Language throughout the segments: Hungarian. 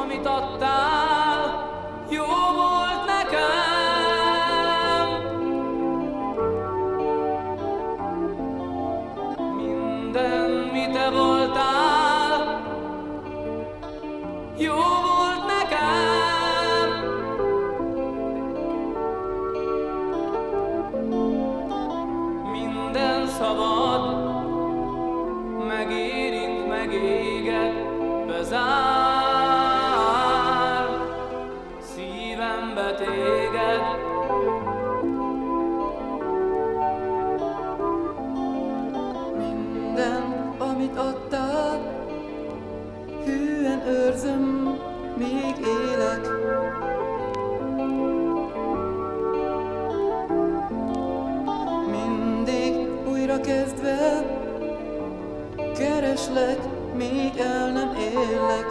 amit adtál, jó volt nekem. Minden, mi te voltál, jó volt nekem. Minden szavad megérint, megéget, bezár szívembe téged. Minden, amit adtál, hűen őrzöm, még élek. Mindig újra kezdve kereslek, még el nem élek.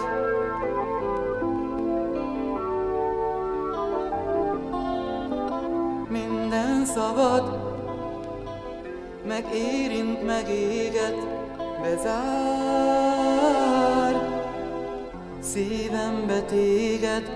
Minden szavad megérint, megéget, bezár szívembe téged.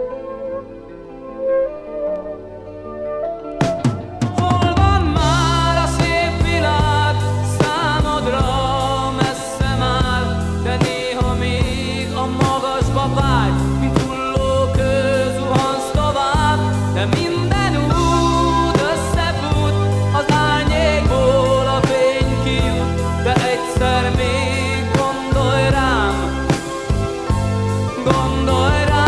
Hol van már a szép világ számodra, messze már, de néha még a magasba vágy, mint hulló kő zuhansz tovább, de minden út összefut, az árnyékból a fény kijut, de egyszer még gondolj rám, gondolj rám.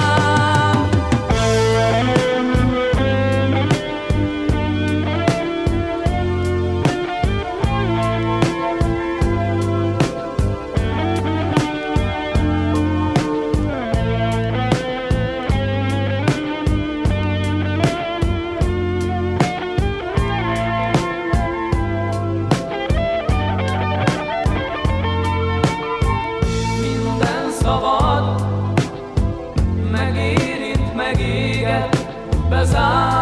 Minden szavad megérint, megéget, bezár